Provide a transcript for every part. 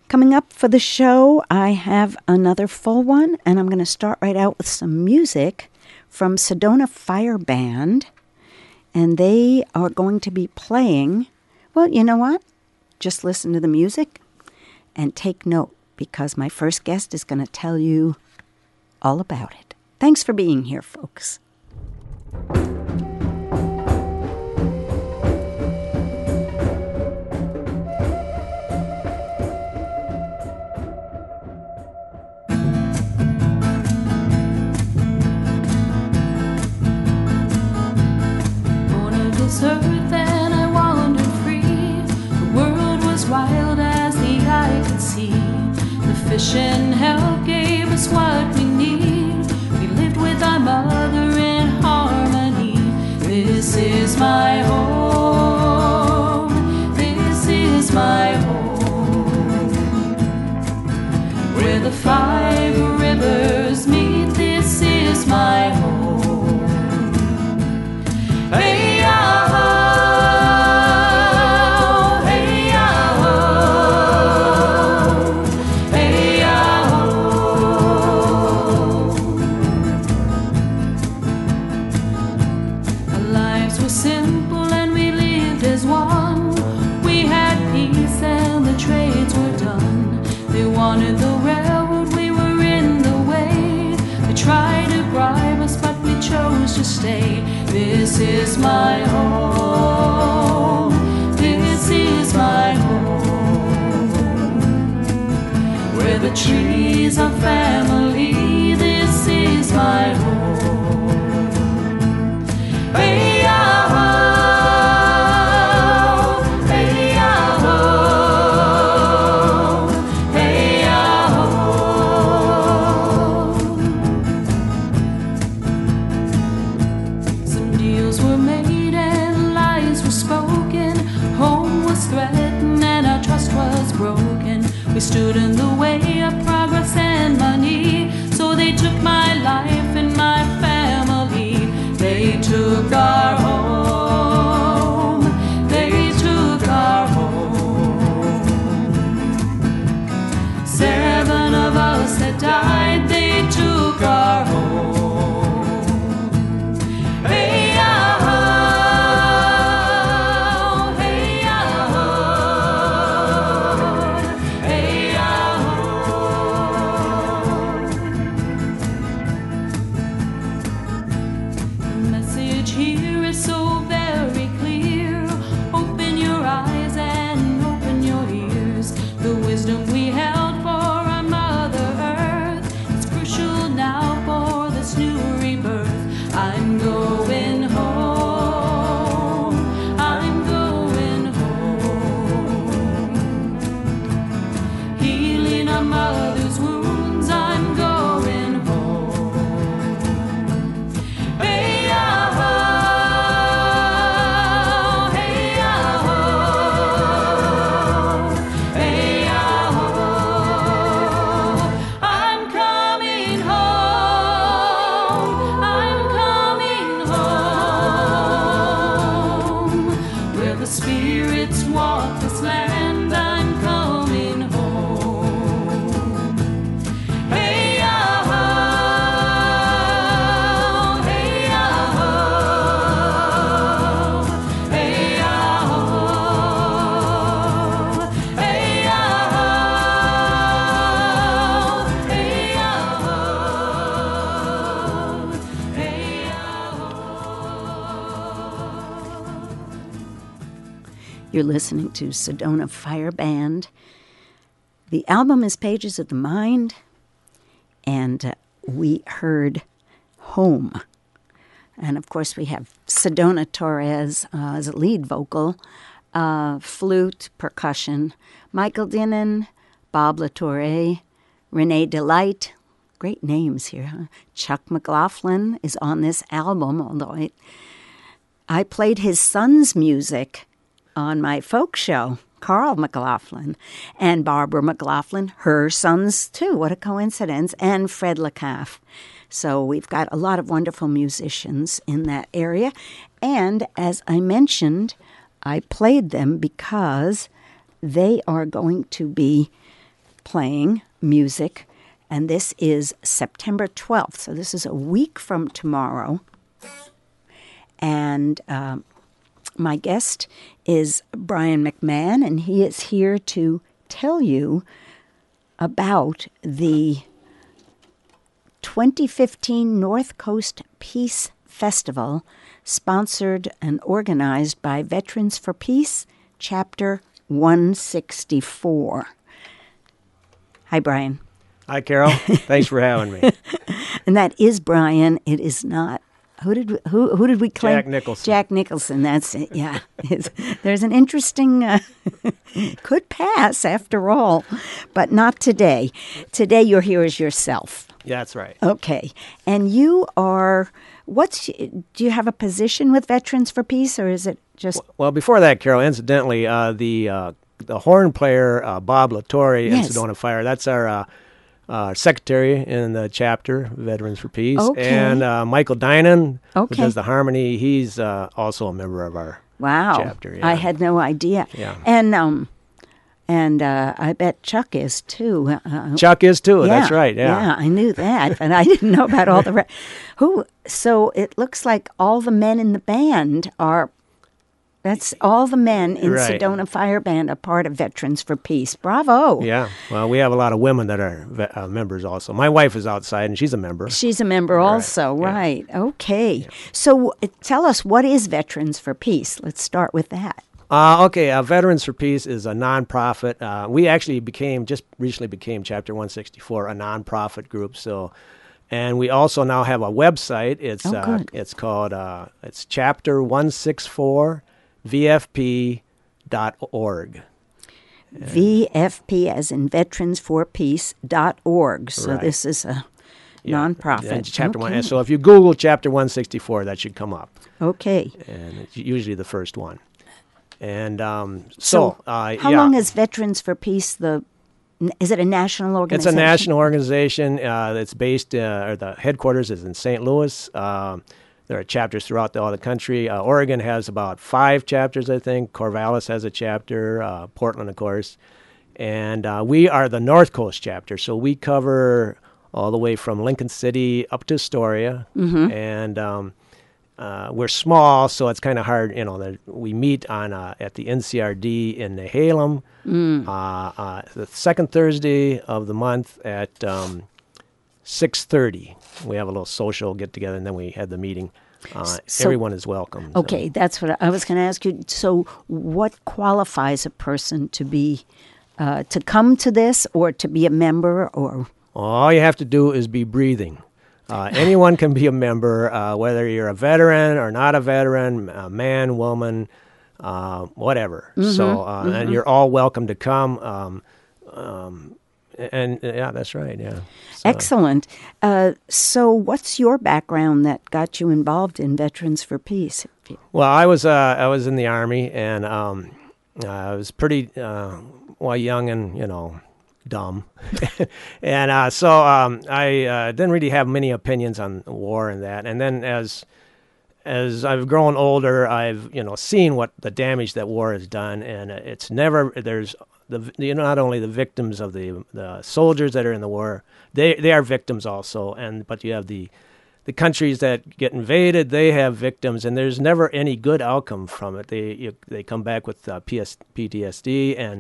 Coming up for the show, I have another full one, and I'm going to start right out with some music from Sedona Fire Band, and they are going to be playing, well, you know what? Just listen to the music and take note, because my first guest is going to tell you all about it. Thanks for being here, folks. Earth and I wandered free. The world was wild as the eye could see. The fish and help gave us what we need. We lived with our mother in harmony. This is my home. This is my home. Where the 5 rivers meet, this is my home. Hey, wanted the railroad, we were in the way. They tried to bribe us, but we chose to stay. This is my home. This is my home. Where the trees are family. This is my home. Hey, we stood in the way of progress and money, so they took my life and my family. They took our home. They took our home. 7 of us that died, they took our home. Hey, You're listening to Sedona Fire Band. The album is Pages of the Mind, and we heard Home. And, of course, we have Sedona Torres as a lead vocal, flute, percussion, Michael Dinnan, Bob LaTorre, Renee Delight. Great names here, huh? Chuck McLaughlin is on this album, although I played his son's music on my folk show, Carl McLaughlin, and Barbara McLaughlin, her sons too. What a coincidence. And Fred LeCaff. So we've got a lot of wonderful musicians in that area. And as I mentioned, I played them because they are going to be playing music, and this is September 12th. So this is a week from tomorrow. And my guest is Brian McMahon, and he is here to tell you about the 2015 North Coast Peace Festival, sponsored and organized by Veterans for Peace, Chapter 164. Hi, Brian. Hi, Carol. Thanks for having me. And that is Brian. It is not. Who did we claim? Jack Nicholson. Jack Nicholson. That's it. Yeah. There's an interesting. Could pass after all, but not today. Today you're here as yourself. Yeah, that's right. Okay, and you are. Do you have a position with Veterans for Peace, or is it just? Well, before that, Carol. Incidentally, the horn player Bob Latore in Sedona Fire. That's our. Secretary in the chapter, Veterans for Peace. Okay. And Michael Dinan, who Okay. does the harmony, he's also a member of our chapter. Yeah. I had no idea. Yeah. And I bet Chuck is too. Chuck is too, that's right, yeah. Yeah, I knew that, but I didn't know about all the rest. So it looks like all the men in the band are. That's all the men in Right. Sedona Fire Band are part of Veterans for Peace. Bravo. Yeah, well, we have a lot of women that are members also. My wife is outside, and she's a member. She's a member also, yeah. right. Okay. Yeah. So tell us, what is Veterans for Peace? Let's start with that. Okay, Veterans for Peace is a nonprofit. We actually just recently became Chapter 164, a nonprofit group. So, and we also now have a website. It's it's called it's Chapter 164. VFP.org. VFP as in veteransforpeace.org. So right. This is a nonprofit. Yeah, chapter one. And so if you Google Chapter 164, that should come up. Okay. And it's usually the first one. And how long is Veterans for Peace is it a national organization? It's a national organization. It's based, or the headquarters is in St. Louis. There are chapters throughout all the country. Oregon has about 5 chapters, I think. Corvallis has a chapter. Portland, of course. And we are the North Coast chapter, so we cover all the way from Lincoln City up to Astoria. Mm-hmm. And we're small, so it's kind of hard. We meet at the NCRD in Nehalem the second Thursday of the month at 6:30. We have a little social get-together, and then we have the meeting. Everyone is welcome. Okay, so. That's what I was going to ask you. So what qualifies a person to be to come to this or to be a member? Or all you have to do is be breathing. Anyone can be a member, whether you're a veteran or not a veteran, a man, woman, whatever. Mm-hmm, so, and you're all welcome to come. And yeah, that's right. Yeah. So. Excellent. So, what's your background that got you involved in Veterans for Peace? Well, I was in the Army, and I was pretty young and dumb, and so I didn't really have many opinions on war and that. And then as I've grown older, I've seen what the damage that war has done, and it's never there's. Not only the victims of the soldiers that are in the war, they are victims also, but you have the countries that get invaded, they have victims, and there's never any good outcome from it. They come back with PTSD, and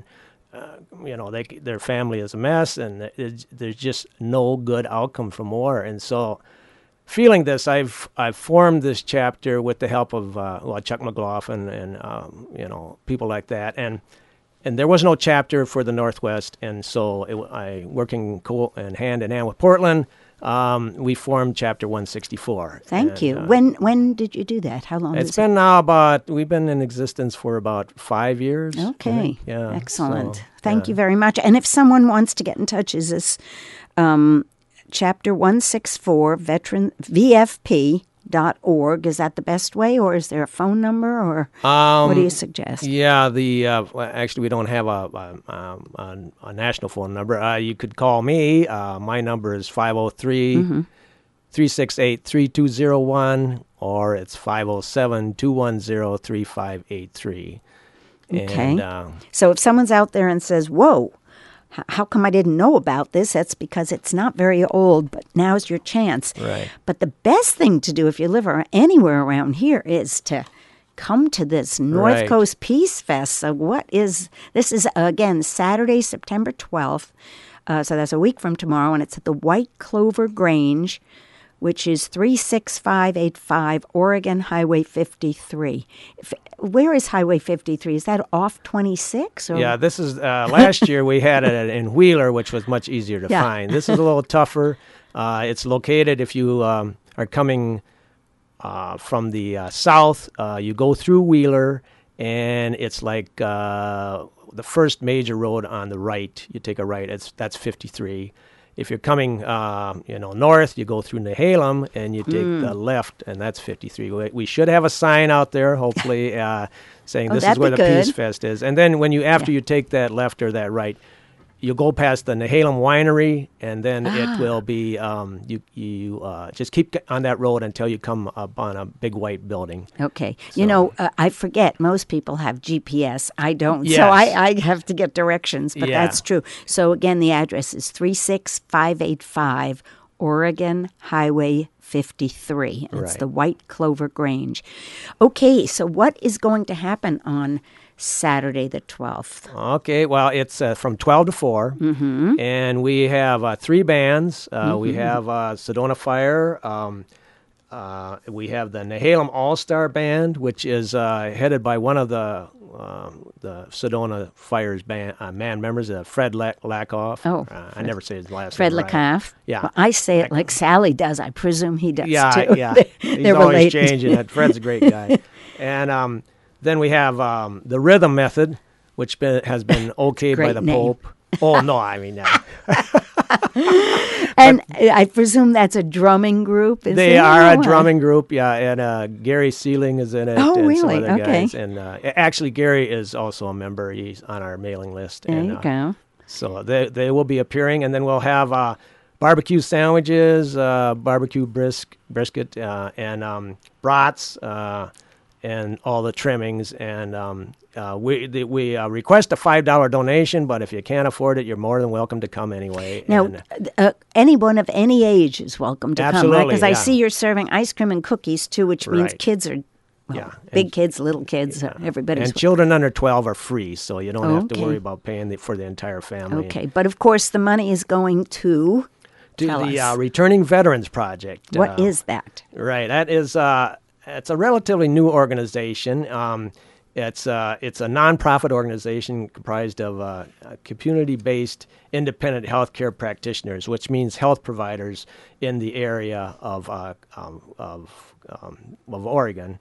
their family is a mess, and there's just no good outcome from war. And so, feeling this, I've formed this chapter with the help of Chuck McLaughlin and people like that, and there was no chapter for the Northwest, and so working hand in hand with Portland, we formed Chapter 164. Thank you. When did you do that? How long? It's been we've been in existence for about 5 years. Okay. Yeah. Excellent. So, Thank you very much. And if someone wants to get in touch, is this Chapter 164 VFP.org? Is that the best way, or is there a phone number, or what do you suggest? Yeah, actually we don't have a national phone number. You could call me. My number is 503-368-3201, or it's 507-210-3583. Okay. And, so if someone's out there and says, "Whoa, how come I didn't know about this? That's because it's not very old, but now's your chance. Right. But the best thing to do if you live anywhere around here is to come to this North Right. Coast Peace Fest. So this is, again, Saturday, September 12th. So that's a week from tomorrow, and it's at the White Clover Grange, which is 36585 Oregon Highway 53. Where is Highway 53? Is that off 26? Or? Yeah, this is last year we had it in Wheeler, which was much easier to Yeah. find. This is a little tougher. It's located if you are coming from the south. You go through Wheeler, and it's like the first major road on the right. You take a right. That's 53. If you're coming, north, you go through Nehalem, and you take the left, and that's 53. We should have a sign out there, hopefully, saying this is that'd where be the good. Peace Fest is. And then after you take that left or that right, you go past the Nehalem Winery, and then it will be you just keep on that road until you come up on a big white building. Okay. So- I forget. Most people have GPS. I don't. Yes. So I have to get directions, but Yeah. that's true. So again, the address is 36585 Oregon Highway 53. It's Right. the White Clover Grange. Okay, so what is going to happen on Saturday the 12th? Okay, well, it's from 12 to 4, and we have 3 bands. We have Sedona Fire. We have the Nehalem All-Star Band, which is headed by one of the Sedona Fire's band members, Fred Lakoff. Oh, I never say his last Fred name right. LeCaff. Yeah. Well, I say it like Sally does. I presume he does Yeah, too. yeah. He's They're always related. changing it. Fred's a great guy. And then we have the Rhythm Method, which has been okayed by Great the name. Pope. Oh, no, I mean, no. And I presume that's a drumming group. Is They it? are a Oh, drumming group, yeah, and Gary Sealing is in it. Oh, and some really? other Okay. guys. And actually, Gary is also a member. He's on our mailing list. There and, you go. So they will be appearing, and then we'll have barbecue sandwiches, barbecue brisket, and brats, and all the trimmings. And we request a $5 donation, but if you can't afford it, you're more than welcome to come anyway. Now, And, anyone of any age is welcome to come, right? Absolutely, Because I yeah. see you're serving ice cream and cookies too, which means Right. kids are, Yeah, big and- kids, little kids, everybody's and children under 12 are free, so you don't have to Okay. worry about paying for the entire family. okay. But of course, the money is going to To tell the us. Returning Veterans Project. What is that? Right. That is it's a relatively new organization. It's a nonprofit organization comprised of community-based independent healthcare practitioners, which means health providers in the area of Oregon.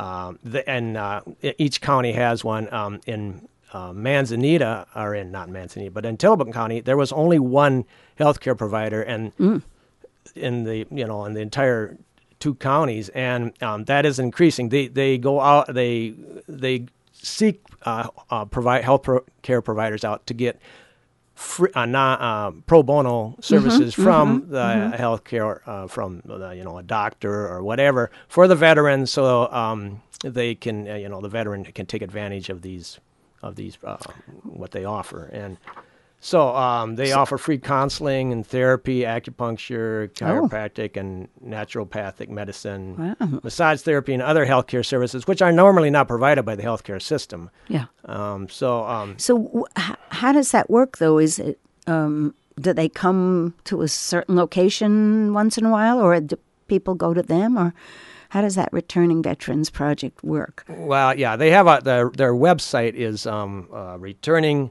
Each county has one. In Manzanita, or not Manzanita, but in Tillamook County, there was only one healthcare provider, and in the entire 2 counties, and that is increasing. They go out, they seek provide care providers out to get free, pro bono services from the healthcare from a doctor or whatever for the veteran, so they can the veteran can take advantage of these what they offer. And so they offer free counseling and therapy, acupuncture, chiropractic, and naturopathic medicine, massage therapy, and other healthcare services, which are normally not provided by the healthcare system. Yeah. So How does that work, though? Is it do they come to a certain location once in a while, or do people go to them, or how does that Returning Veterans Project work? well, yeah, they have their website is returning.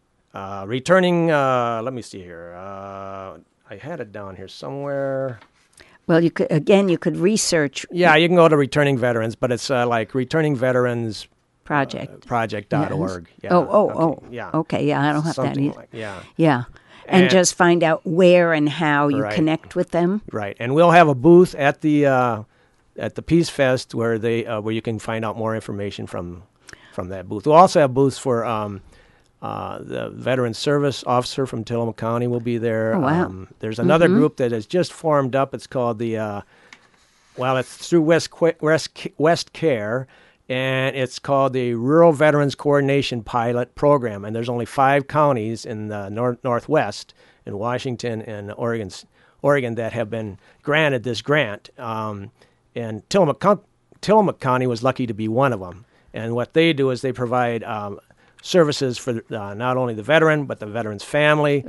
Let me see here. I had it down here somewhere. Well, you could research Yeah, you can go to Returning Veterans, but it's like Returning Veterans project.org. Yes. Yeah. Oh, yeah. okay, yeah, I don't have that Something either. like, yeah. Yeah, and And- just find out where and how you Right. connect with them. Right, and we'll have a booth at the Peace Fest where you can find out more information from that booth. We'll also have booths for the Veteran Service Officer from Tillamook County will be there. Oh, wow. There's another group that has just formed up. It's called it's through West Care, and it's called the Rural Veterans Coordination Pilot Program. And there's only 5 counties in the Northwest, in Washington and Oregon, that have been granted this grant. And Tillamook County was lucky to be one of them. And what they do is they provide services for not only the veteran but the veteran's family.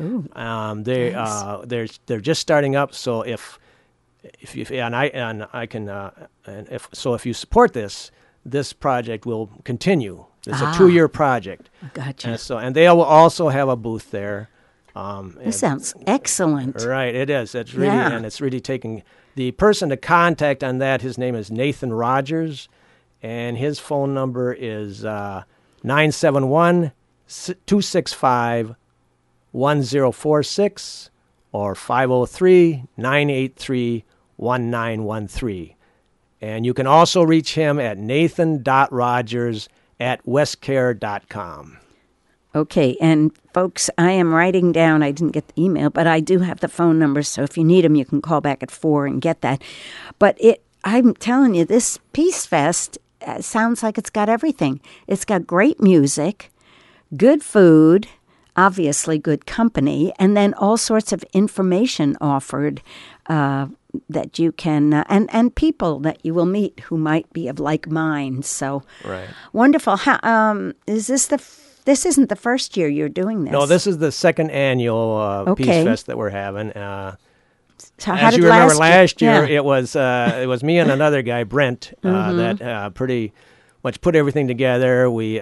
Nice. They're just starting up. So if you if you support this project will continue. It's a 2-year project. Gotcha. And they will also have a booth there. This sounds excellent. Right, it is. It's really and it's really taking the person to contact on that. His name is Nathan Rogers, and his phone number is 971-265-1046 or 503-983-1913. And you can also reach him at nathan.rogers@westcare.com. Okay, and folks, I am writing down, I didn't get the email, but I do have the phone number, so if you need them, you can call back at 4 and get that. But I'm telling you, this Peace Fest sounds like it's got everything. It's got great music, good food, obviously good company, and then all sorts of information offered that you can, and people that you will meet who might be of like mind. So, right. Wonderful. How, this isn't the first year you're doing this. No, this is the second annual Peace Fest that we're having. So as you remember, last year it was me and another guy, Brent, that pretty much put everything together.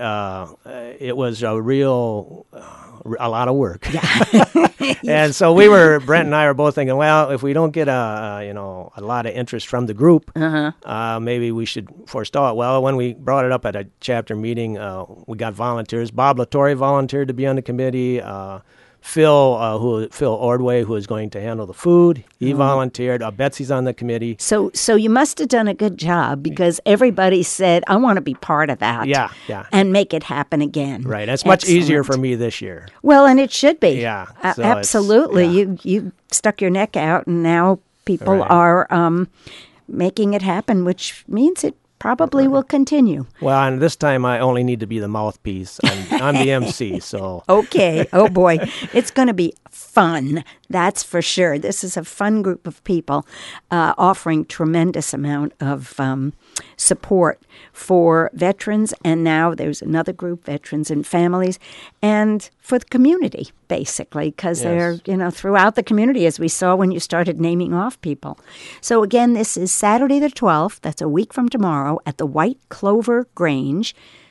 It was a lot of work. Yeah. And so Brent and I were both thinking, well, if we don't get a lot of interest from the group, maybe we should forestall it. Well, when we brought it up at a chapter meeting, we got volunteers. Bob Latore volunteered to be on the committee. Phil Ordway, who is going to handle the food, he volunteered. Betsy's on the committee. So you must have done a good job, because everybody said, I want to be part of that. Yeah. And make it happen again. Right. It's much easier for me this year. Well, and it should be. Yeah. So absolutely. You stuck your neck out, and now people are making it happen, which means it probably will continue. Well, and this time I only need to be the mouthpiece. I'm the MC, so. Okay. Oh, boy. It's going to be fun. That's for sure. This is a fun group of people offering tremendous amount of support for veterans. And now there's another group, veterans and families, and for the community, basically, because they're, throughout the community, as we saw when you started naming off people. So again, this is Saturday the 12th. That's a week from tomorrow at the White Clover Grange,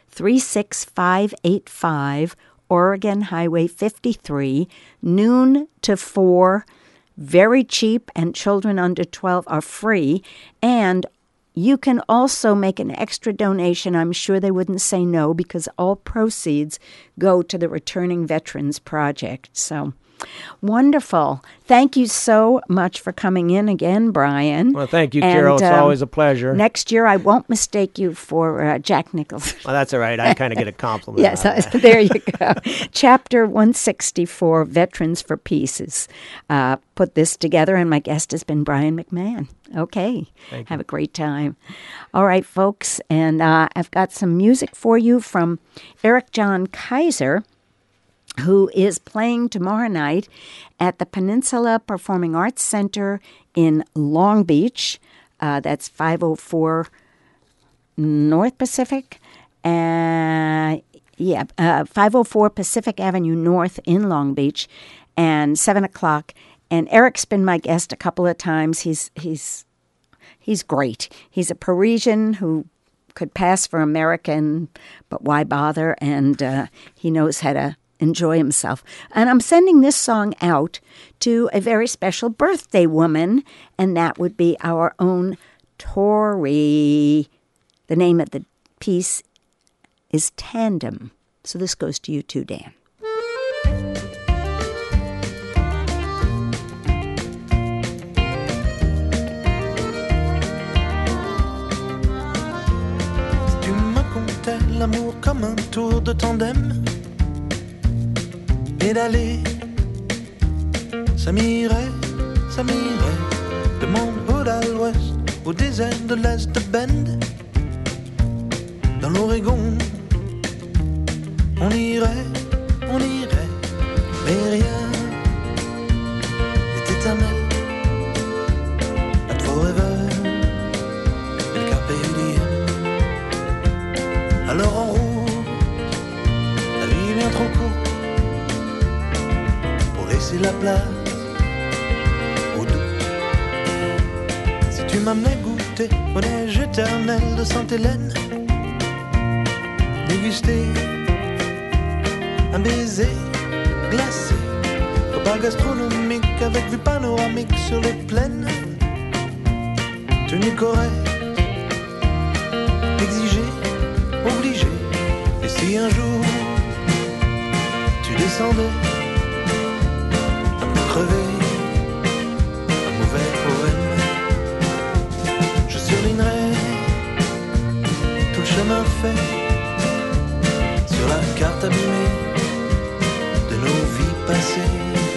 36585 Oregon Highway 53, noon to 4, very cheap, and children under 12 are free. And you can also make an extra donation. I'm sure they wouldn't say no, because all proceeds go to the Returning Veterans Project. So wonderful. Thank you so much for coming in again, Brian. Well, thank you, Carol. It's always a pleasure. Next year, I won't mistake you for Jack Nicholson. Well, that's all right. I kind of get a compliment. Yes, there you go. Chapter 164, Veterans for Peace, is put this together, and my guest has been Brian McMahon. Okay. Have a great time. All right, folks, and I've got some music for you from Eric John Kaiser, who is playing tomorrow night at the Peninsula Performing Arts Center in Long Beach. That's 504 North Pacific. 504 Pacific Avenue North in Long Beach, and 7 o'clock. And Eric's been my guest a couple of times. He's great. He's a Parisian who could pass for American, but why bother? And he knows how to enjoy himself. And I'm sending this song out to a very special birthday woman, and that would be our own Tori. The name of the piece is Tandem. So this goes to you too, Dan. Tu me contais l'amour comme un tour de tandem, pédaler, ça m'irait, de mon hood à l'ouest, au désert de l'Est de Bend. dans l'Oregon. On irait, mais rien n'est éternel. Not forever, el carpe diem. Alors en route, la vie est bien trop courte pour laisser la place au doute. Si tu m'amenais goûter aux neiges éternelles de Sainte-Hélène, déguster un baiser glacé, repas gastronomique avec vue panoramique sur les plaines, tenue correcte, exigée, obligée. Et si un jour tu descendais à me crever un mauvais poème, je surlignerais tout le chemin fait sur la carte abîmée de nos vies passées.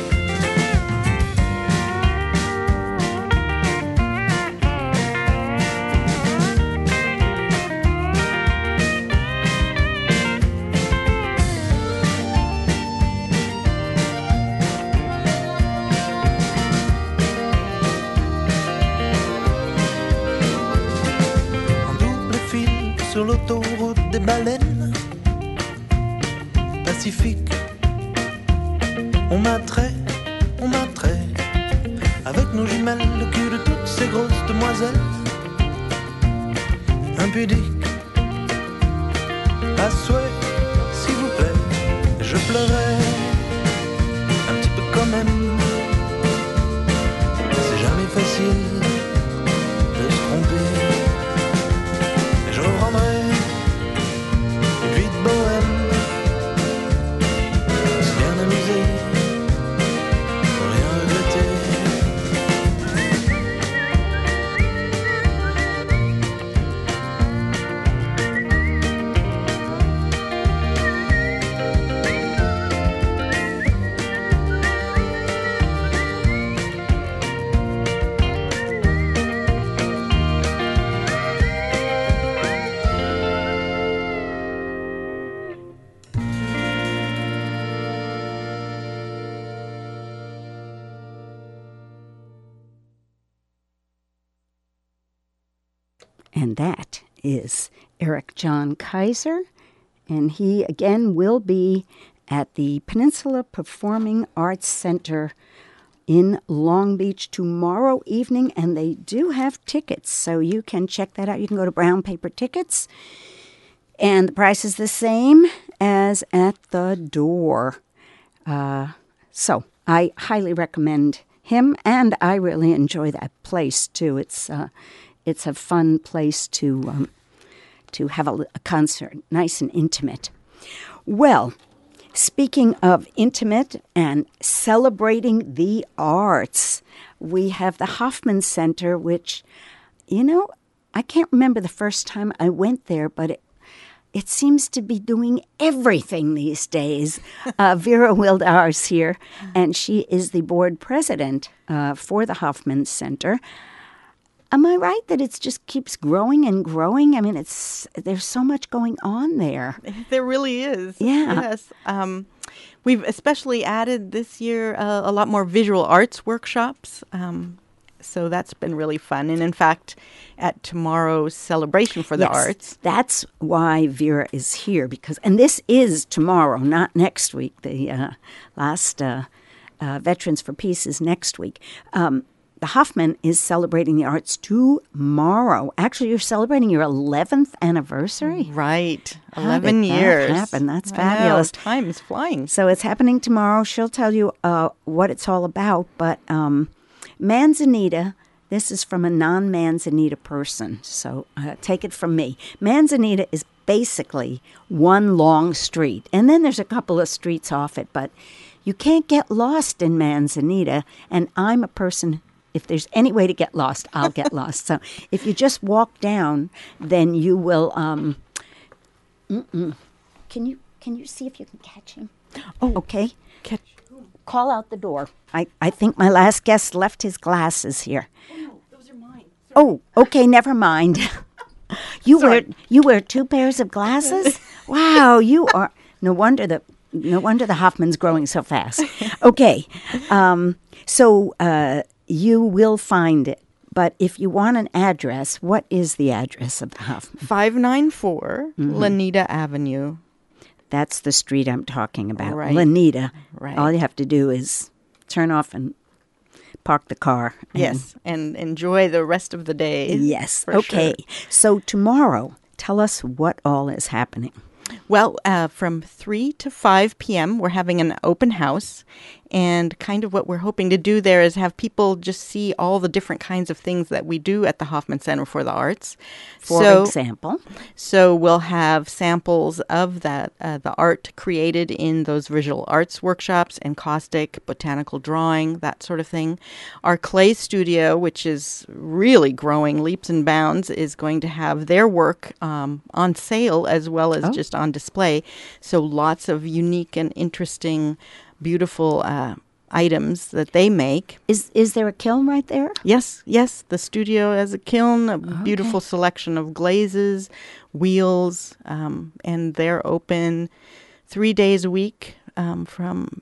En double fil sur l'autoroute des baleines Pacifique, on m'attrait avec nos jumelles, le cul de toutes ces grosses demoiselles impudiques. À souhait, s'il vous plaît, je pleurais un petit peu quand même. C'est jamais facile de se tromper. Et je reprendrai une vie de bohème, c'est bien amusé, sans rien regretter. And that is Eric John Kaiser. And he, again, will be at the Peninsula Performing Arts Center in Long Beach tomorrow evening. And they do have tickets, so you can check that out. You can go to Brown Paper Tickets. And the price is the same as at the door. So I highly recommend him, and I really enjoy that place, too. It's a fun place to have a concert, nice and intimate. Well, speaking of intimate and celebrating the arts, we have the Hoffman Center, which, I can't remember the first time I went there, but it seems to be doing everything these days. Vera Wildar's here, and she is the board president for the Hoffman Center. Am I right that it just keeps growing and growing? I mean, there's so much going on there. There really is. Yeah. Yes. We've especially added this year a lot more visual arts workshops. So that's been really fun. And in fact, at tomorrow's celebration for the arts. That's why Vera is here, and this is tomorrow, not next week. The last Veterans for Peace is next week. The Hoffman is celebrating the arts tomorrow. Actually, you're celebrating your 11th anniversary. Right. How 11 did years. That happen? That's fabulous. I know, time is flying. So it's happening tomorrow. She'll tell you what it's all about. But Manzanita, this is from a non-Manzanita person. So take it from me. Manzanita is basically one long street. And then there's a couple of streets off it. But you can't get lost in Manzanita. And I'm a person, if there's any way to get lost, I'll get lost. So if you just walk down, then you will. Can you see if you can catch him? Oh, okay. Catch. Call out the door. I think my last guest left his glasses here. Oh, no, those are mine. Oh, okay, never mind. You wear 2 pairs of glasses? Wow, you are no wonder the Hoffman's growing so fast. Okay. So you will find it. But if you want an address, what is the address of the Hoffman? 594 Lanita Avenue. That's the street I'm talking about. Right. Lanita. Right. All you have to do is turn off and park the car. Yes, and enjoy the rest of the day. Yes. for Okay. sure. So tomorrow, tell us what all is happening. Well, from 3 to 5 p.m., we're having an open house. And kind of what we're hoping to do there is have people just see all the different kinds of things that we do at the Hoffman Center for the Arts. For example? So we'll have samples of that, the art created in those visual arts workshops, encaustic, botanical drawing, that sort of thing. Our clay studio, which is really growing leaps and bounds, is going to have their work on sale as well as just on display. So lots of unique and interesting, beautiful items that they make. Is there a kiln right there? Yes. The studio has a kiln, a beautiful selection of glazes, wheels, and they're open 3 days a week from,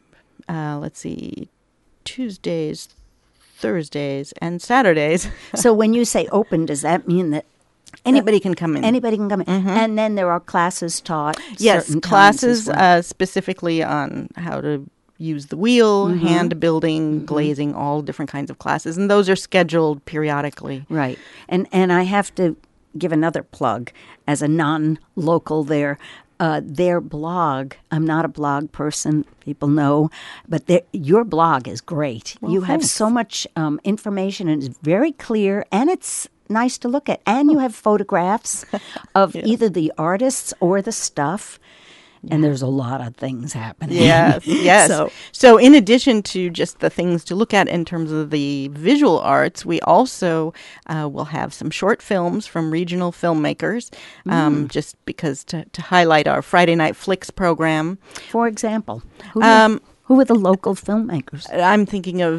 Tuesdays, Thursdays, and Saturdays. So when you say open, does that mean that Anybody can come in. anybody can come in? And then there are classes taught? Yes, certain times as classes well? specifically on how to use the wheel, hand building, glazing, all different kinds of classes. And those are scheduled periodically. Right. And I have to give another plug as a non-local there. Their blog, I'm not a blog person, people know, but your blog is great. Well, you have thanks. so much information, and it's very clear, and it's nice to look at. And you have photographs of either the artists or the stuff. And there's a lot of things happening. Yes. So in addition to just the things to look at in terms of the visual arts, we also will have some short films from regional filmmakers, just because to highlight our Friday Night Flicks program. For example, who are the local filmmakers? I'm thinking of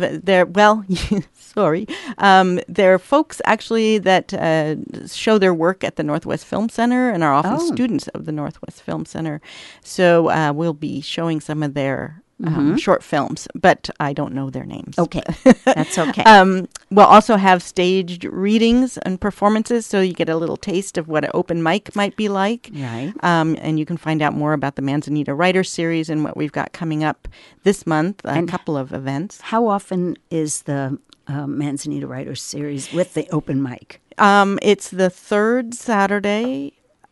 there are folks actually that show their work at the Northwest Film Center and are often students of the Northwest Film Center. So we'll be showing some of their short films, but I don't know their names. Okay, that's okay. We'll also have staged readings and performances, so you get a little taste of what an open mic might be like. Right. And you can find out more about the Manzanita Writers Series and what we've got coming up this month, a couple of events. How often is the Manzanita Writers Series with the open mic? It's the third Saturday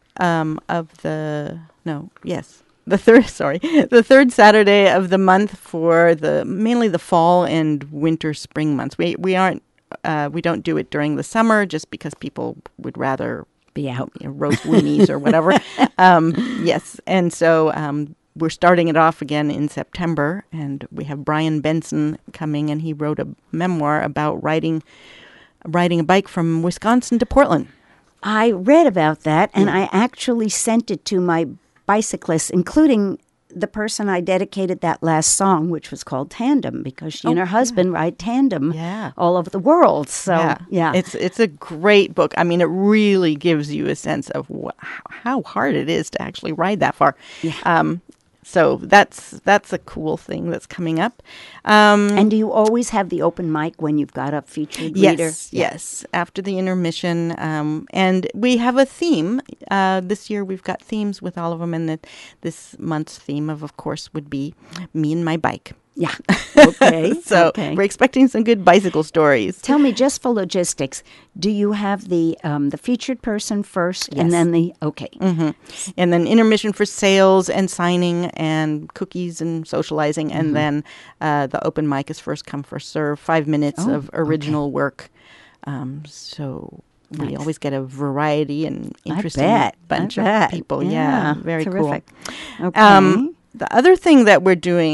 the third Saturday of the month for mainly the fall and winter, spring months. We don't do it during the summer just because people would rather Be out. Roast weenies or whatever. Yes, and so we're starting it off again in September, and we have Brian Benson coming, and he wrote a memoir about riding a bike from Wisconsin to Portland. I read about that, and I actually sent it to my bicyclists, including the person I dedicated that last song, which was called Tandem, because she and her husband ride tandem all over the world. So, yeah. It's a great book. I mean, it really gives you a sense of how hard it is to actually ride that far. Yeah. So that's a cool thing that's coming up. And do you always have the open mic when you've got a featured reader? Yes, after the intermission. And we have a theme. This year we've got themes with all of them, and this month's theme of course, would be me and my bike. Yeah. Okay. So we're expecting some good bicycle stories. Tell me, just for logistics, do you have the featured person first, and then and then intermission for sales and signing and cookies and socializing, and then the open mic is first come, first serve. 5 minutes of original work. So we always get a variety and interesting bunch of people. Yeah, very terrific. cool. Okay. The other thing that we're doing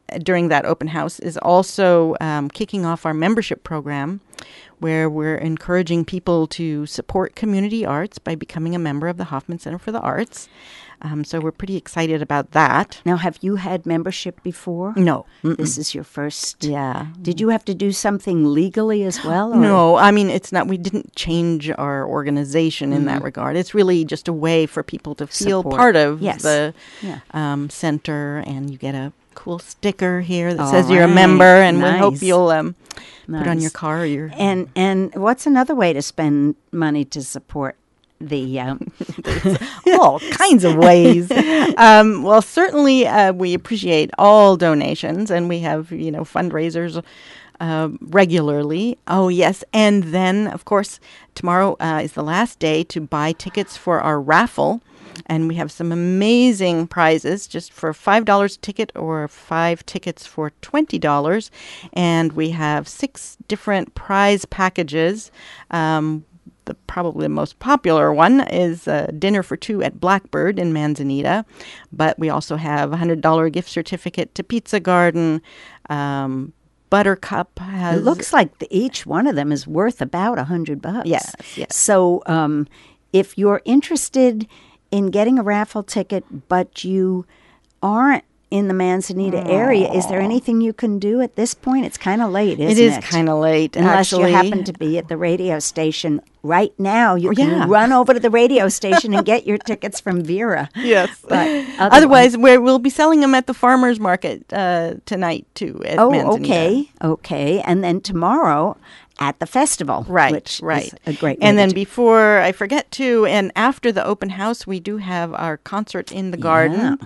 during that open house is also kicking off our membership program, where we're encouraging people to support community arts by becoming a member of the Hoffman Center for the Arts. So we're pretty excited about that. Now, have you had membership before? No. This is your first. Yeah. Did you have to do something legally as well? Or? No, I mean, it's not, we didn't change our organization in that regard. It's really just a way for people to feel Support. part of Yes. the Yeah. center, and you get a cool sticker here that All says you're a right. member, and we hope Nice. you'll put on Nice. your car or your... And what's another way to spend money to support the? all kinds of ways. Well, certainly we appreciate all donations, and we have, fundraisers regularly. Oh, yes. And then, of course, tomorrow is the last day to buy tickets for our raffle. And we have some amazing prizes just for $5 a ticket or 5 tickets for $20. And we have 6 different prize packages. Probably the most popular one is dinner for 2 at Blackbird in Manzanita. But we also have a $100 gift certificate to Pizza Garden. Buttercup has... It looks like each one of them is worth about $100. Yes, yes. So if you're interested in getting a raffle ticket, but you aren't in the Manzanita area, is there anything you can do at this point? It's kind of late, isn't it? It is kind of late, Unless actually. you happen to be at the radio station right now. You can Yeah. run over to the radio station and get your tickets from Vera. Yes. But Otherwise, we'll be selling them at the farmer's market tonight, too, at Manzanita. Okay. And then tomorrow at the festival. Right, which right. is a great And way then to- before I forget too, and after the open house, we do have our concert in the garden.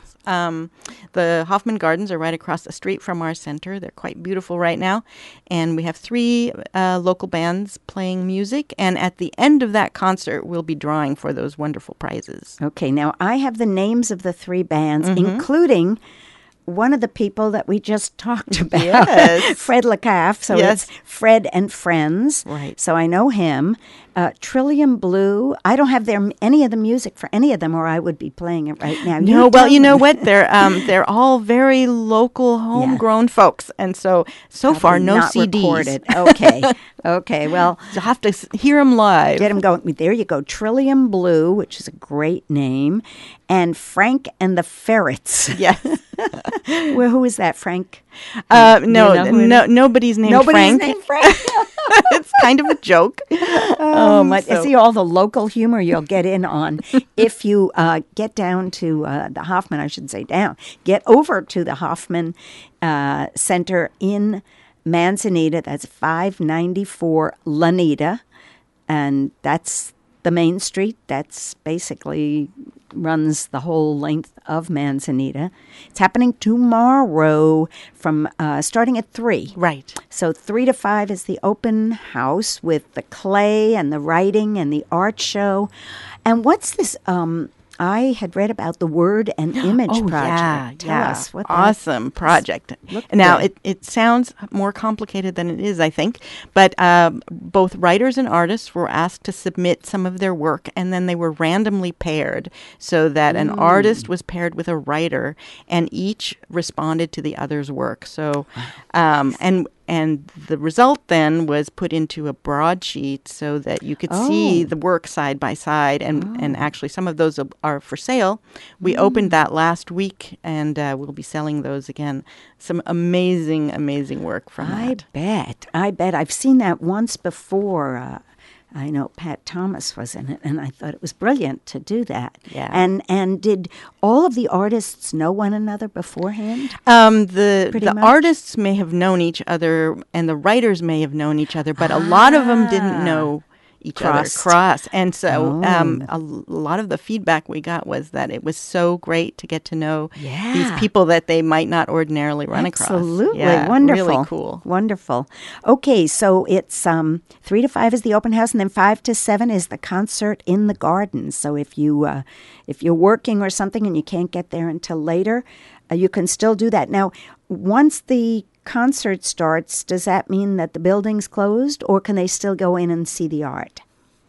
The Hoffman Gardens are right across the street from our center. They're quite beautiful right now. And we have 3 local bands playing music. And at the end of that concert, we'll be drawing for those wonderful prizes. Okay, now I have the names of the 3 bands, Mm-hmm. including one of the people that we just talked about, Yes. Fred LeCaff. So Yes. it's Fred and Friends. Right. So I know him. Trillium Blue. I don't have any of the music for any of them, or I would be playing it right now. No, well, tell you know me. what? They're all very local, homegrown folks, and so far Probably no not CDs. recorded. Okay. Well, You'll have to hear them live. get them going. There you go. Trillium Blue, which is a great name, and Frank and the Ferrets. Yes. Well, who is that, Frank? No, You know who it is? nobody's named Nobody's Frank. named Frank. It's kind of a joke. See all the local humor you'll get in on if you get down to the Hoffman, I should say get over to the Hoffman Center in Manzanita. That's 594 Lanita, and that's the main street. That's basically runs the whole length of Manzanita. It's happening tomorrow from starting at 3. Right. So 3 to 5 is the open house with the clay and the writing and the art show. And what's this? I had read about the Word and Image project. Tell us what that awesome project. Look Now good. it sounds more complicated than it is, I think, but both writers and artists were asked to submit some of their work, and then they were randomly paired so that an artist was paired with a writer, and each responded to the other's work. So, and the result then was put into a broadsheet so that you could see the work side by side. And actually some of those are for sale. We opened that last week, and we'll be selling those again. Some amazing, amazing work from that. I bet. I've seen that once before. I know Pat Thomas was in it, and I thought it was brilliant to do that. Yeah. And did all of the artists know one another beforehand? The much? artists may have known each other, and the writers may have known each other, but a lot of them didn't know each Crossed. other. And so a lot of the feedback we got was that it was so great to get to know these people that they might not ordinarily run across. Absolutely. Yeah, Wonderful. Really cool. Wonderful. Okay, so it's 3 to 5 is the open house, and then 5 to 7 is the concert in the garden. So if you're working or something and you can't get there until later, you can still do that. Now, once the concert starts, does that mean that the building's closed, or can they still go in and see the art?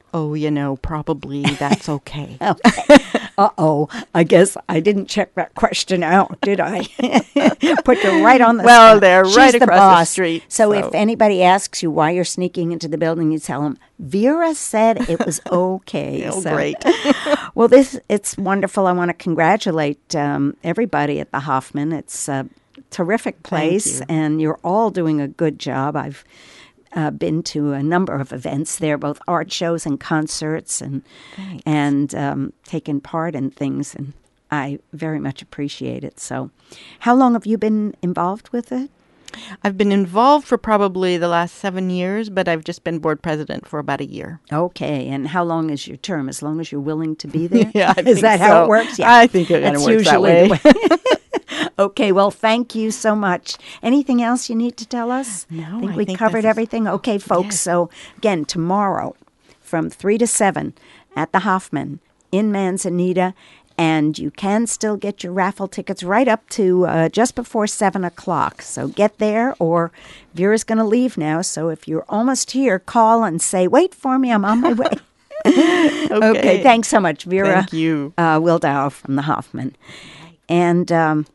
Oh, probably that's okay. Uh-oh. I guess I didn't check that question out, did I? Put you right on the Well, spot. they're She's right the across boss. the street. So if anybody asks you why you're sneaking into the building, you tell them, Vera said it was okay. Oh, So- great. Well, it's wonderful. I want to congratulate everybody at the Hoffman. It's a terrific place, you. and you're all doing a good job. I've been to a number of events there, both art shows and concerts, and taken part in things, and I very much appreciate it. So, how long have you been involved with it? I've been involved for probably the last 7 years, but I've just been board president for about a year. Okay, and how long is your term? As long as you're willing to be there? Yeah, I is think that how so. it works? I think it kind of That's works that usually way. the way. Okay, well, thank you so much. Anything else you need to tell us? No, think I we think covered this is- everything. Okay, folks. Yes. So again, tomorrow from 3 to 7 at the Hoffman in Manzanita. And you can still get your raffle tickets right up to just before 7 o'clock. So get there, or Vera's going to leave now. So if you're almost here, call and say, wait for me, I'm on my way. Okay, thanks so much, Vera. Thank you. Wildow from the Hoffman. And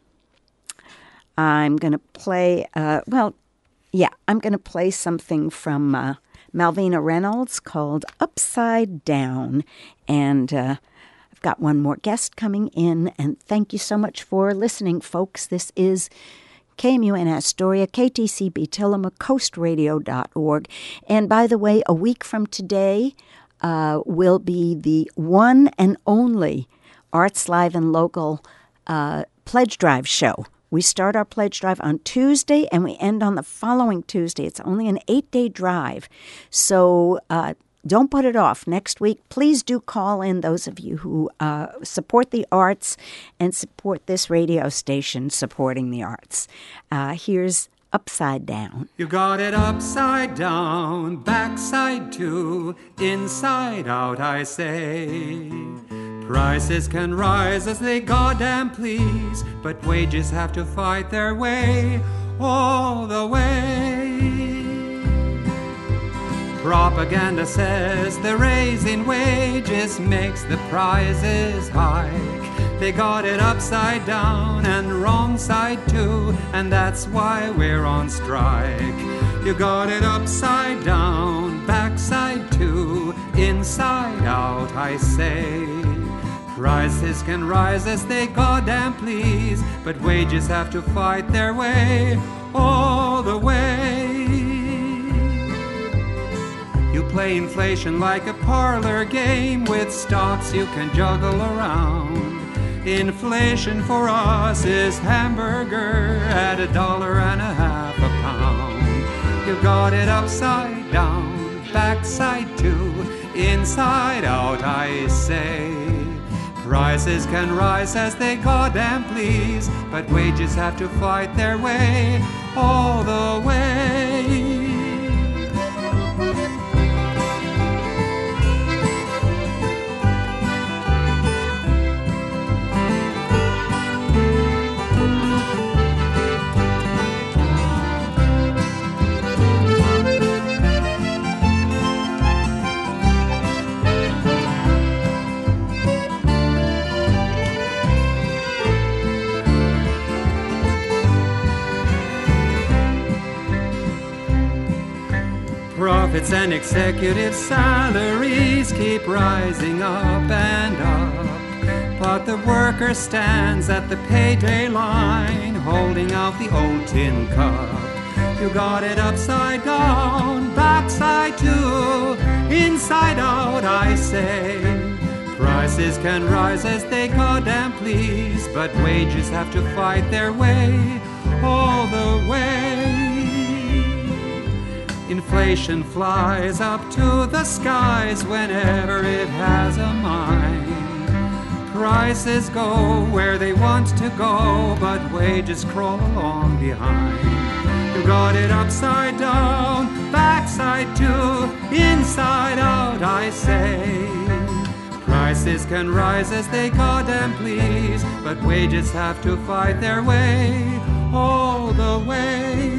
I'm going to play, I'm going to play something from Malvina Reynolds called Upside Down. And I've got one more guest coming in. And thank you so much for listening, folks. This is KMUN Astoria, KTCB Tillamook, coastradio.org. And by the way, a week from today will be the one and only Arts Live and Local Pledge Drive show. We start our pledge drive on Tuesday and we end on the following Tuesday. It's only an 8-day drive. So don't put it off. Next week, please do call in, those of you who support the arts and support this radio station supporting the arts. Here's Upside Down. You got it upside down, backside too, inside out, I say. Prices can rise as they goddamn please, but wages have to fight their way all the way. Propaganda says the raise in wages makes the prices hike. They got it upside down and wrong side too, and that's why we're on strike. You got it upside down, backside too, inside out, I say. Prices can rise as they goddamn please, but wages have to fight their way all the way. You play inflation like a parlor game with stocks you can juggle around. Inflation for us is hamburger at $1.50 a pound. You got it upside down, backside too, inside out, I say. Prices can rise as they goddamn please, but wages have to fight their way all the way. Profits and executive salaries keep rising up and up, but the worker stands at the payday line holding out the old tin cup. You got it upside down, backside too, inside out, I say. Prices can rise as they goddamn please, but wages have to fight their way all the way. Inflation flies up to the skies whenever it has a mind. Prices go where they want to go, but wages crawl along behind. You got it upside down, backside too, inside out, I say. Prices can rise as they goddamn please, but wages have to fight their way all the way.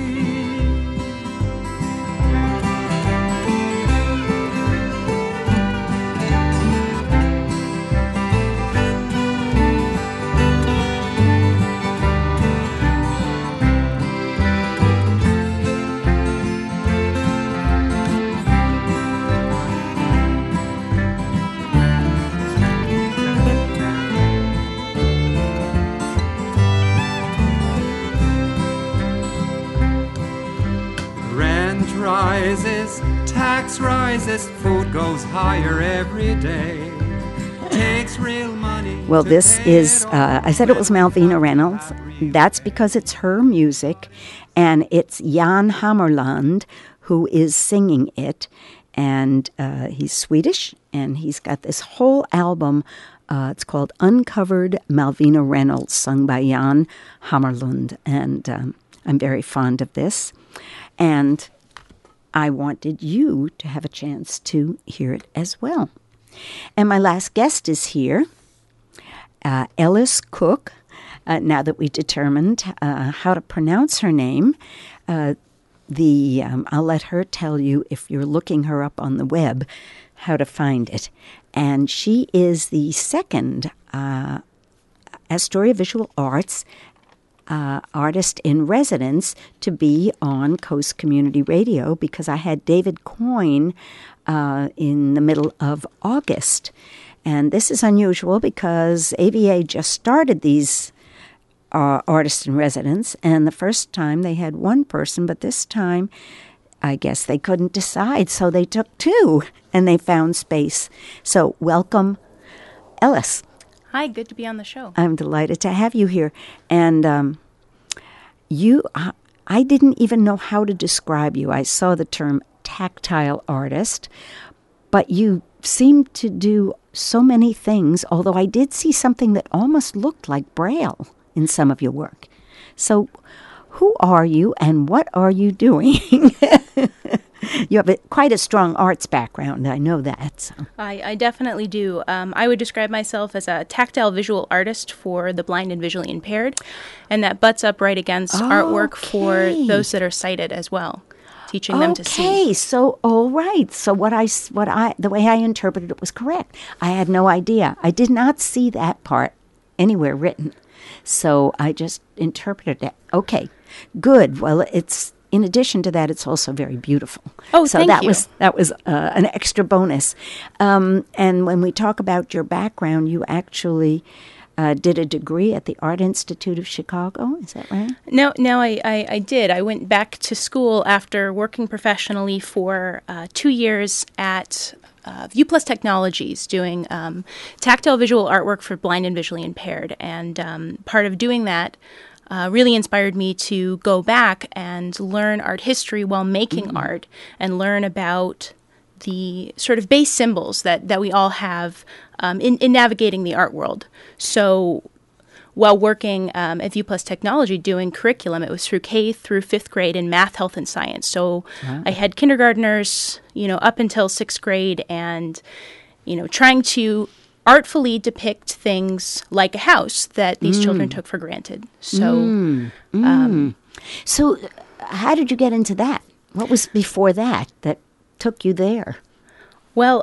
rises, tax rises, food goes higher every day. Takes real money. Well, to this pay is, it all. I said it was Malvina Reynolds. That's because it's her music, and it's Jan Hammarlund who is singing it. And he's Swedish, and he's got this whole album. It's called Uncovered Malvina Reynolds, sung by Jan Hammarlund. And I'm very fond of this. And I wanted you to have a chance to hear it as well. And my last guest is here, Ellis Cook. Now that we determined how to pronounce her name, I'll let her tell you, if you're looking her up on the web, how to find it. And she is the second Astoria Visual Arts artist in residence to be on Coast Community Radio, because I had David Coyne in the middle of August. And this is unusual because AVA just started these artists in residence, and the first time they had one person, but this time I guess they couldn't decide, so they took two, and they found space. So welcome, Ellis. Hi, good to be on the show. I'm delighted to have you here. And I didn't even know how to describe you. I saw the term tactile artist, but you seem to do so many things, although I did see something that almost looked like Braille in some of your work. So who are you and what are you doing? You have quite a strong arts background, I know that. So. I definitely do. I would describe myself as a tactile visual artist for the blind and visually impaired, and that butts up right against artwork for those that are sighted as well, teaching them to see. Okay, so all right. So the way I interpreted it was correct. I had no idea. I did not see that part anywhere written, so I just interpreted it. Okay, good. Well, it's. In addition to that, it's also very beautiful. Oh, so thank you. That was an extra bonus. And when we talk about your background, you actually did a degree at the Art Institute of Chicago. Is that right? No, I did. I went back to school after working professionally for 2 years at View Plus Technologies, doing tactile visual artwork for blind and visually impaired. And part of doing that really inspired me to go back and learn art history while making art, and learn about the sort of base symbols that we all have in navigating the art world. So while working at View Plus Technology doing curriculum, it was through K through 5th grade in math, health, and science. So I had kindergartners, up until 6th grade, and, trying to artfully depict things like a house that these children took for granted. So, So how did you get into that? What was before that took you there? Well,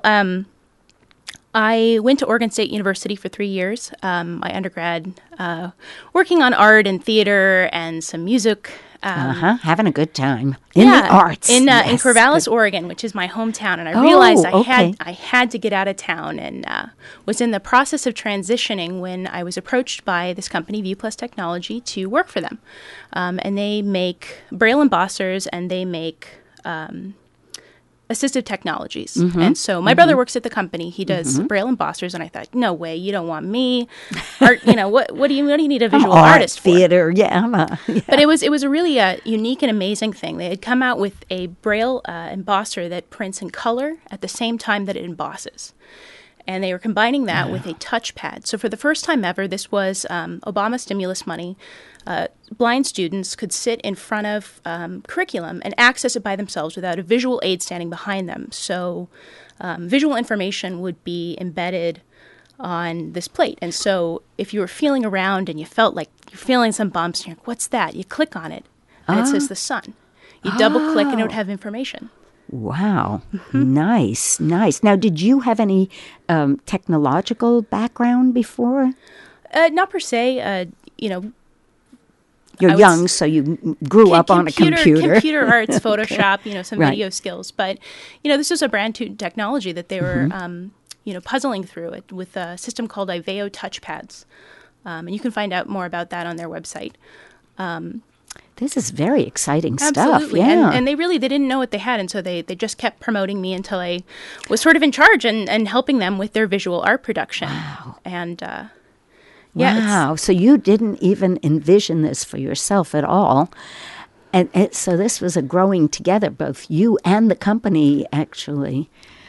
I went to Oregon State University for 3 years, my undergrad, working on art and theater and some music. Having a good time in the arts. In Yes, Corvallis, good. Oregon, which is my hometown, and I realized okay. I had to get out of town, and was in the process of transitioning when I was approached by this company, View Plus Technology, to work for them, and they make Braille embossers, and they make assistive technologies. And so my brother works at the company. He does Braille embossers, and I thought, no way, you don't want me. Art, what do you need a visual artist for? Theater, yeah. But it was a really unique and amazing thing. They had come out with a Braille embosser that prints in color at the same time that it embosses. And they were combining that with a touchpad. So for the first time ever, this was Obama stimulus money. Blind students could sit in front of curriculum and access it by themselves without a visual aid standing behind them. So visual information would be embedded on this plate. And so if you were feeling around and you felt like you're feeling some bumps, and you're like, what's that? You click on it, and it says the sun. You double click, and it would have information. Wow. Nice. Now, did you have any technological background before? Not per se. You're young, so you grew up on a computer. Computer arts, Photoshop, some video skills. But, this was a brand new technology that they were, puzzling through it with a system called Iveo touchpads. And you can find out more about that on their website. This is very exciting stuff. Absolutely. Yeah. And they didn't know what they had. And so they just kept promoting me until I was sort of in charge and helping them with their visual art production. Wow. And yeah. Wow. So you didn't even envision this for yourself at all. And so this was a growing together, both you and the company actually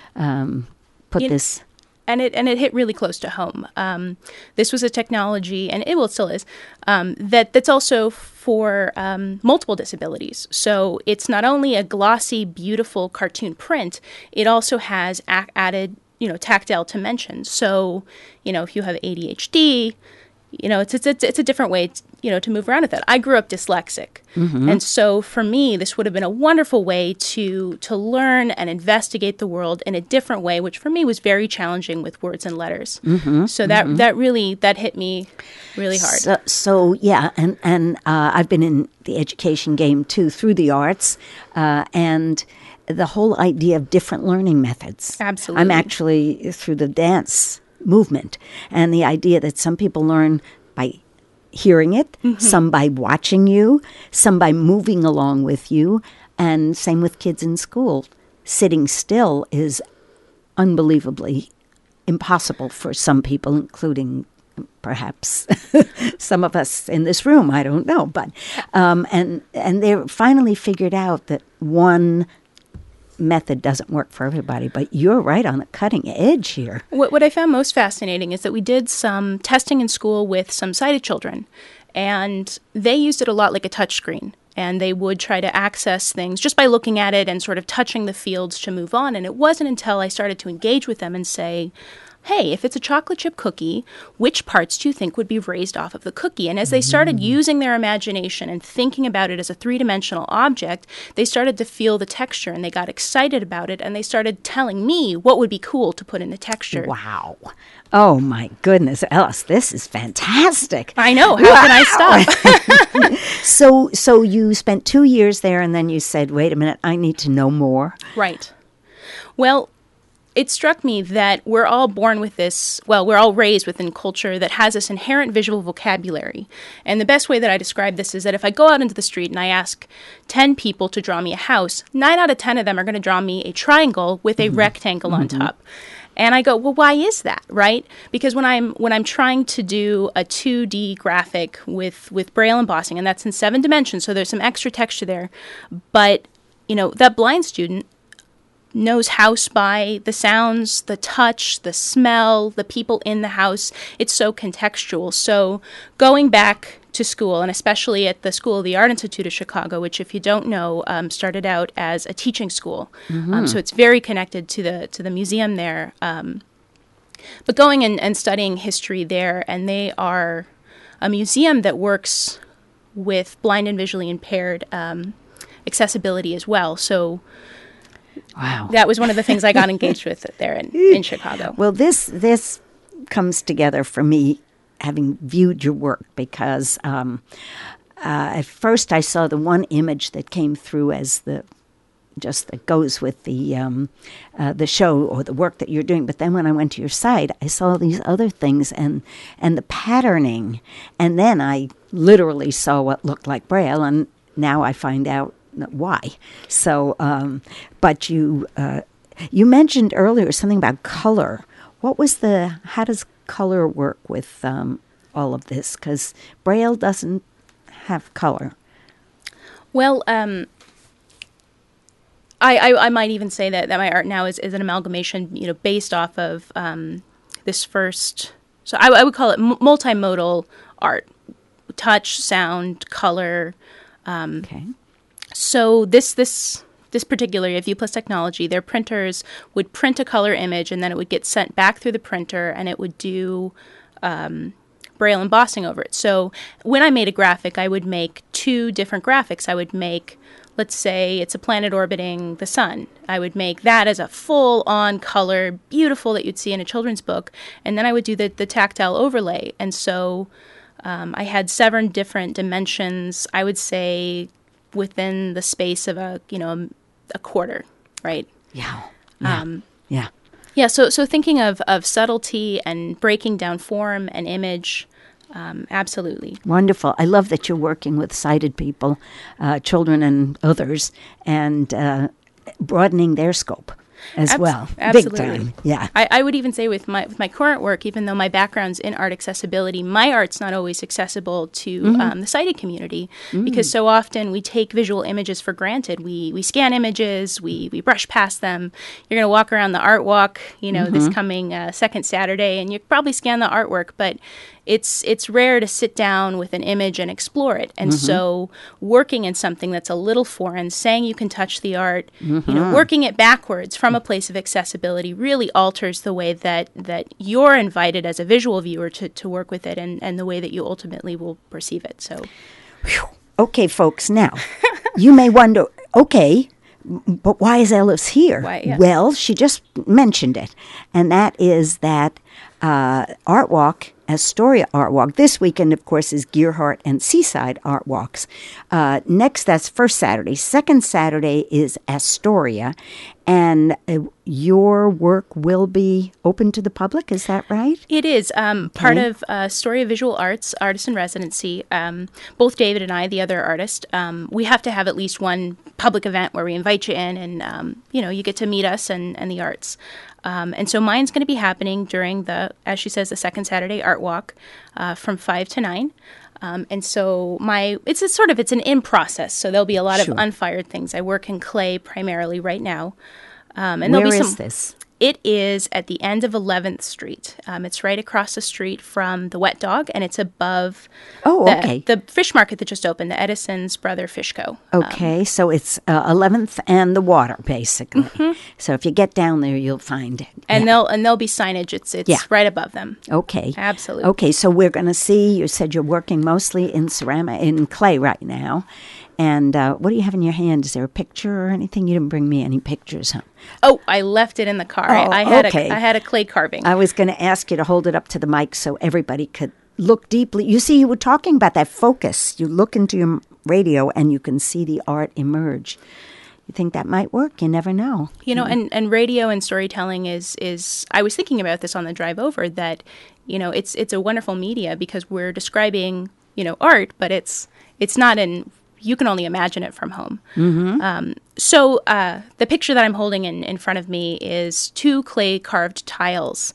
put this. And it hit really close to home. This was a technology, and it still is, that's also for multiple disabilities. So it's not only a glossy, beautiful cartoon print, it also has added, tactile dimensions. So, if you have ADHD, it's a different way, to move around with it. I grew up dyslexic. Mm-hmm. And so for me, this would have been a wonderful way to learn and investigate the world in a different way, which for me was very challenging with words and letters. Mm-hmm. So that hit me really hard. So yeah, and I've been in the education game too, through the arts, and the whole idea of different learning methods. Absolutely. I'm actually through the dance movement, and the idea that some people learn by hearing it, mm-hmm. some by watching you, some by moving along with you, and same with kids in school. Sitting still is unbelievably impossible for some people, including perhaps some of us in this room. I don't know, but and they finally figured out that one method doesn't work for everybody, but you're right on the cutting edge here. What I found most fascinating is that we did some testing in school with some sighted children, and they used it a lot like a touchscreen. And they would try to access things just by looking at it and sort of touching the fields to move on. And it wasn't until I started to engage with them and say, hey, if it's a chocolate chip cookie, which parts do you think would be raised off of the cookie? And as they started using their imagination and thinking about it as a three-dimensional object, they started to feel the texture and they got excited about it and they started telling me what would be cool to put in the texture. Wow. Oh, my goodness, Ellis, this is fantastic. I know. How can I stop? So you spent 2 years there and then you said, wait a minute, I need to know more. Right. Well, it struck me that we're all born with this, we're all raised within culture that has this inherent visual vocabulary. And the best way that I describe this is that if I go out into the street and I ask 10 people to draw me a house, 9 out of 10 of them are going to draw me a triangle with a rectangle on top. And I go, well, why is that, right? Because when I'm trying to do a 2D graphic with Braille embossing, and that's in 7 dimensions, so there's some extra texture there, but, that blind student knows house by the sounds, the touch, the smell, the people in the house. It's so contextual. So going back to school, and especially at the School of the Art Institute of Chicago, which, if you don't know, started out as a teaching school. So it's very connected to the museum there. But going and studying history there, and they are a museum that works with blind and visually impaired accessibility as well. So wow, that was one of the things I got engaged with there in Chicago. Well, this comes together for me, having viewed your work, because at first I saw the one image that came through as that goes with the show or the work that you're doing. But then when I went to your site, I saw these other things and the patterning, and then I literally saw what looked like Braille, and now I find out why. So, but you mentioned earlier something about color. How does color work with all of this? Because Braille doesn't have color. Well, I might even say that my art now is an amalgamation, based off of this first. So I would call it multimodal art: touch, sound, color. Okay. So this particular View Plus technology, their printers would print a color image, and then it would get sent back through the printer, and it would do Braille embossing over it. So when I made a graphic, I would make 2 different graphics. I would make, let's say it's a planet orbiting the sun. I would make that as a full-on color, beautiful, that you'd see in a children's book, and then I would do the tactile overlay. And so I had 7 different dimensions, I would say, within the space of a quarter, right? Yeah. Yeah. So thinking of subtlety and breaking down form and image, Absolutely. Wonderful. I love that you're working with sighted people, children and others, and broadening their scope as well. Absolutely. Big time. Yeah. I would even say with my current work, even though my background's in art accessibility, my art's not always accessible to the sighted community because so often we take visual images for granted. We scan images, we brush past them. You're going to walk around the art walk, this coming second Saturday, and you probably scan the artwork, but it's rare to sit down with an image and explore it. And so working in something that's a little foreign, saying you can touch the art, working it backwards from a place of accessibility really alters the way that you're invited as a visual viewer to work with it and the way that you ultimately will perceive it. So, okay, folks, now you may wonder, okay, but why is Ellis here? Why, yeah. Well, she just mentioned it, and that is that Art Walk, Astoria Art Walk. This weekend, of course, is Gearhart and Seaside Art Walks. Next, that's first Saturday. Second Saturday is Astoria, and your work will be open to the public. Is that right? It is part of Astoria Visual Arts Artist in Residency. Both David and I, the other artist, we have to have at least one public event where we invite you in, and you get to meet us and the arts. And so mine's going to be happening during as she says, the second Saturday Art Walk from 5 to 9. And so it's an in process. So there'll be a lot of unfired things. I work in clay primarily right now. And Where is this? It is at the end of 11th Street. It's right across the street from the Wet Dog, and it's above the fish market that just opened, the Edison's Brother Fish Co. Okay, so it's 11th and the water, basically. So if you get down there, you'll find it. And there'll be signage. It's right above them. Okay. Absolutely. Okay, so we're going to see, you said you're working mostly in clay right now. And what do you have in your hand? Is there a picture or anything? You didn't bring me any pictures, huh? Oh, I left it in the car. I had a clay carving. I was going to ask you to hold it up to the mic so everybody could look deeply. You see, you were talking about that focus. You look into your radio and you can see the art emerge. You think that might work? You never know. And radio and storytelling is I was thinking about this on the drive over, that, it's a wonderful media because we're describing, art, but it's not you can only imagine it from home. So the picture that I'm holding in front of me is 2 clay carved tiles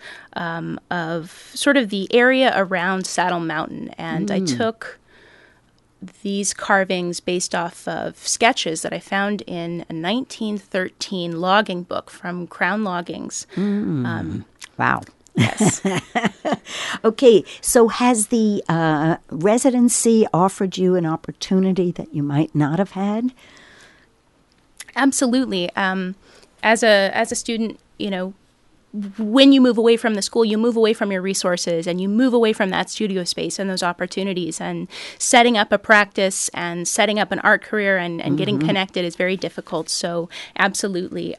of sort of the area around Saddle Mountain. And I took these carvings based off of sketches that I found in a 1913 logging book from Crown Loggings. Wow. Yes. Okay, so has the residency offered you an opportunity that you might not have had? Absolutely. As a student, when you move away from the school, you move away from your resources and you move away from that studio space and those opportunities. And setting up a practice and setting up an art career and getting connected is very difficult. So absolutely.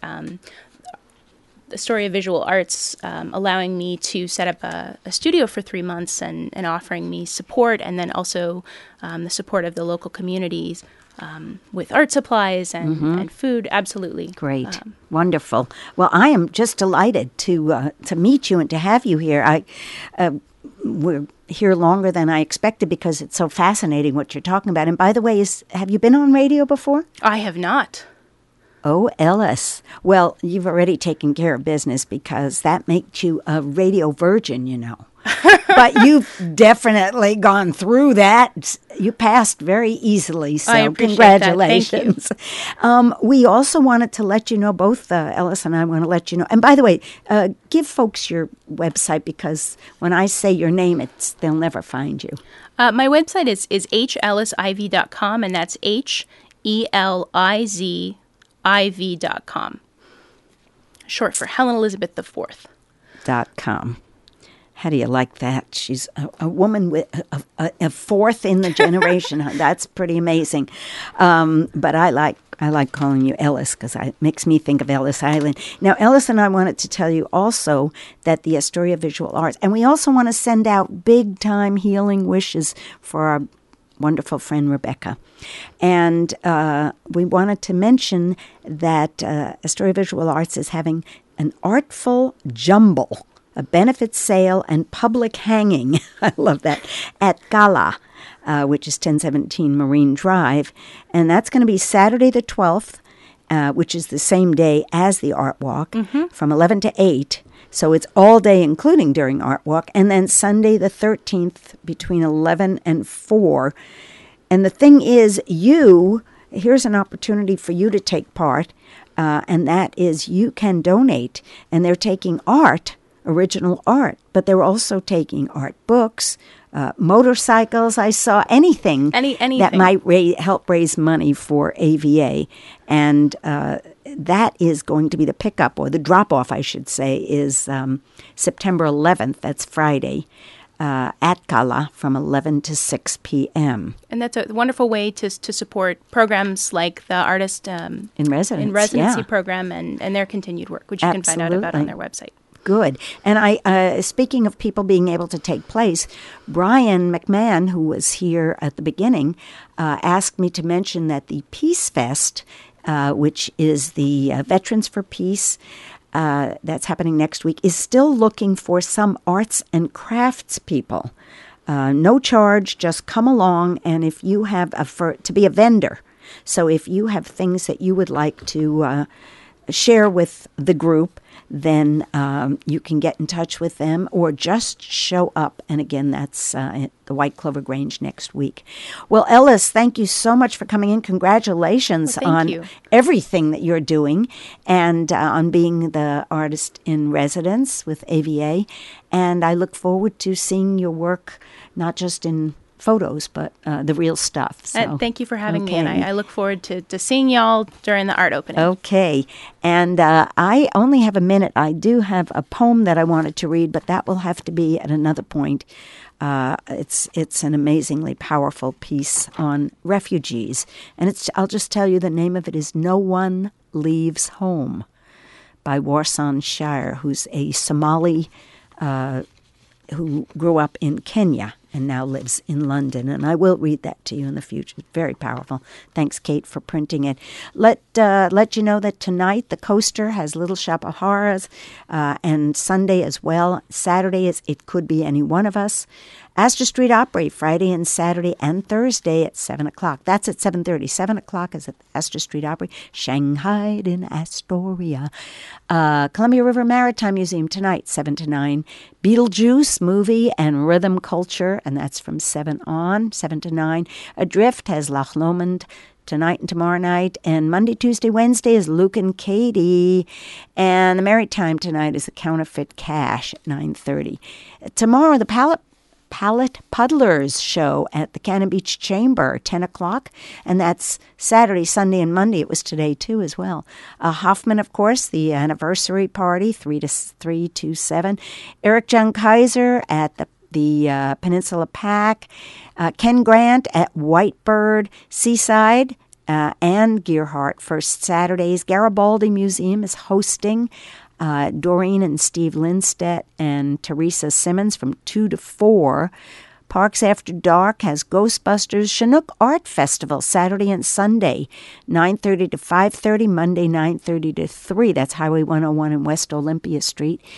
The Astoria Visual Arts allowing me to set up a studio for 3 months and offering me support, and then also the support of the local communities with art supplies and food. Absolutely. Great. Wonderful. Well, I am just delighted to meet you and to have you here. We're here longer than I expected because it's so fascinating what you're talking about. And by the way, have you been on radio before? I have not. Oh, Ellis. Well, you've already taken care of business because that makes you a radio virgin, But you've definitely gone through that. You passed very easily, so I appreciate congratulations. That. Thank you. We also wanted to let you know, both Ellis and I want to let you know. And by the way, give folks your website because when I say your name, they'll never find you. My website is hellisivy.com, and that's HELIZIV.com. Short for Helen Elizabeth IV. .com. How do you like that? She's a woman with a fourth in the generation. That's pretty amazing. But I like calling you Ellis because it makes me think of Ellis Island. Now, Ellis and I wanted to tell you also that the Astoria Visual Arts, and we also want to send out big-time healing wishes for our wonderful friend Rebecca. And we wanted to mention that Astoria Visual Arts is having an artful jumble a benefit sale, and public hanging. I love that. At Gala, which is 1017 Marine Drive. And that's going to be Saturday the 12th, which is the same day as the Art Walk, from 11 to 8. So it's all day, including during Art Walk. And then Sunday the 13th between 11 and 4. And the thing is, here's an opportunity for you to take part, and that is you can donate. And they're taking art, original art, but they're also taking art books, motorcycles. I saw anything that might help raise money for AVA. And that is going to be the pickup, or the drop-off, I should say, is September 11th. That's Friday. At Gala from 11 to 6 p.m. And that's a wonderful way to support programs like the Artist in Residency program and their continued work, which you can find out about on their website. Good. And I, speaking of people being able to take place, Brian McMahon, who was here at the beginning, asked me to mention that the Peace Fest, which is the Veterans for Peace, that's happening next week, is still looking for some arts and crafts people. No charge, just come along, and if you have to be a vendor. So if you have things that you would like to share with the group, then you can get in touch with them or just show up. And again, that's at the White Clover Grange next week. Well, Ellis, thank you so much for coming in. Congratulations on everything that you're doing and on being the artist in residence with AVA. And I look forward to seeing your work, not just in photos, but the real stuff. So, thank you for having me, and I look forward to seeing y'all during the art opening. Okay, and I only have a minute. I do have a poem that I wanted to read, but that will have to be at another point. It's an amazingly powerful piece on refugees, and I'll just tell you the name of it is "No One Leaves Home" by Warsan Shire, who's a Somali who grew up in Kenya and now lives in London. And I will read that to you in the future. It's very powerful. Thanks, Kate, for printing it. Let you know that tonight the Coaster has Little Shop of Horrors, and Sunday as well. Saturday is It Could Be Any One of Us. Astor Street Opry, Friday and Saturday and Thursday at 7 o'clock. That's at 7:30. 7 o'clock is at Astor Street Opry. Shanghai in Astoria. Columbia River Maritime Museum tonight, 7 to 9. Beetlejuice movie and rhythm culture, and that's from 7 to 9. Adrift has Loch Lomond tonight and tomorrow night. And Monday, Tuesday, Wednesday is Luke and Katie. And the Maritime tonight is the Counterfeit Cash at 9:30. Tomorrow, the Palette Puddlers show at the Cannon Beach Chamber, 10 o'clock, and that's Saturday, Sunday, and Monday. It was today, too, as well. Hoffman, of course, the anniversary party, 3 to 7. Eric John Kaiser at the Peninsula Pack. Ken Grant at Whitebird, Seaside, and Gearhart for Saturdays. Garibaldi Museum is hosting Doreen and Steve Lindstedt and Teresa Simmons from 2 to 4. Parks After Dark has Ghostbusters Chinook Art Festival Saturday and Sunday, 9:30 to 5:30, Monday 9:30 to 3. That's Highway 101 and West Olympia Street.